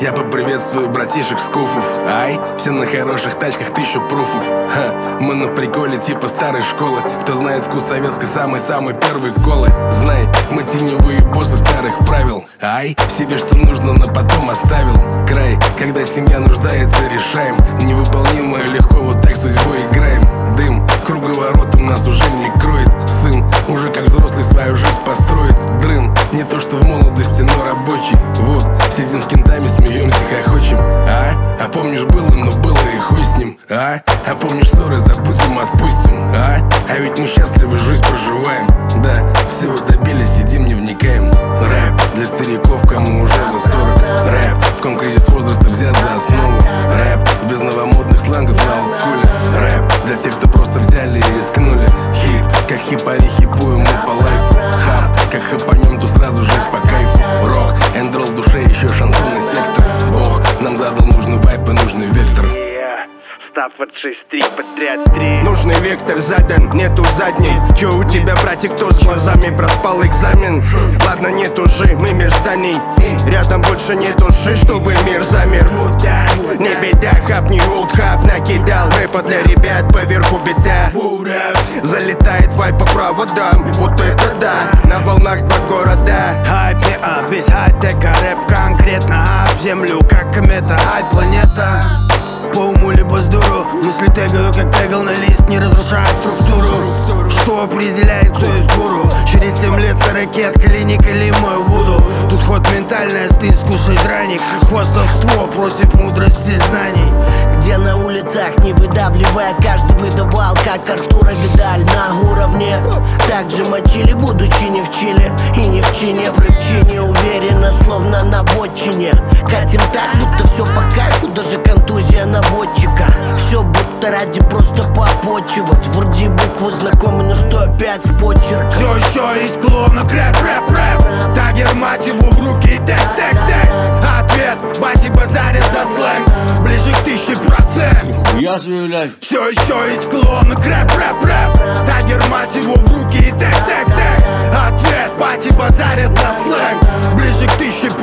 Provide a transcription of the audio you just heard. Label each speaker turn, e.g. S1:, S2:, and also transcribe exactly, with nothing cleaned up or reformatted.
S1: Я поприветствую братишек с куфов. Ай, все на хороших тачках, тысячу пруфов. Ха, мы на приколе типа старой школы. Кто знает вкус советской, самой-самой первой колы. Знай, мы теневые боссы старых правил. Ай, себе что нужно, на потом оставил. Край, когда семья нуждается, решаем. Невыполнимое легко, вот так судьбой играем. Дым, круговоротом нас уже не кроет. Сын уже как взрослый свою жизнь построит. Дрын, не то что в молодости, но рабочий. Вот, сидим с кентами, смеемся, хохочем. А, а помнишь было, но было и хуй с ним. А, а помнишь ссоры, забудем, отпустим. А, а ведь мы счастливы, жизнь проживаем. Да, всего добились, сидим, не вникаем. Рэп для стариков, кому уже за сорок. Рэп, в ком кризис возраста взят за основу. Рэп, без новомодных сленгов на олдскуле. Рэп, для тех, кто просто взяли и рискнули. Хип, как хипари хипуем мы по лайфу. Хап, как хапанем, то сразу жизнь по кайфу. Рок, эндрол в душе, еще шансон и сектор. Бог нам задал нужный вайп и нужный вектор.
S2: Став от шесть три подряд три.
S3: Нужный вектор задан, нету задней. Чё у тебя, братик, кто с глазами проспал экзамен? Ладно, нет уже, мы меж зданий. Рядом больше нет души, чтобы мир замер. Не беда, хапни олдхап накидал. Рэпа для ребят, поверху беда. Залетает вайп по проводам, вот это да. На волнах два города.
S4: Хайп не ап, весь хай-тека, рэп конкретно ап. Землю как комета, ай планета. По уму либо с дуру, мысли тегаю, как тегал на лист, не разрушая структуру. Что определяет, кто из гуру? Через семь лет ракет, клиник или мой вуду. Тут ход ментальный, стынь, скушай драник. Хвастовство против мудрости знаний.
S5: Где на улицах, не выдавливая, каждый выдавал, как Артура Видаль на уровне. Также мочили, будучи не в Чили и не в чине, в рэпчине уверенно, словно на вотчине. Катим так, будто все по кайфу, даже контузия наводчика. Все будто ради просто попочивать. Вроде буквы знакомы, но что опять с почерком.
S4: Все еще есть клоун, рэп, рэп, рэп. Тагер, мать его, в руки, тэк, тэк, тэк. Ответ, бати базарят за сленг. Ближе к тысяче процентов.
S6: Я заявляю.
S4: Все еще есть клоун, рэп, рэп, рэп. Тагер, мать его, в руки, тэк, тэк, тэк. Ответ, бати базарят за сленг. Ближе к тысяче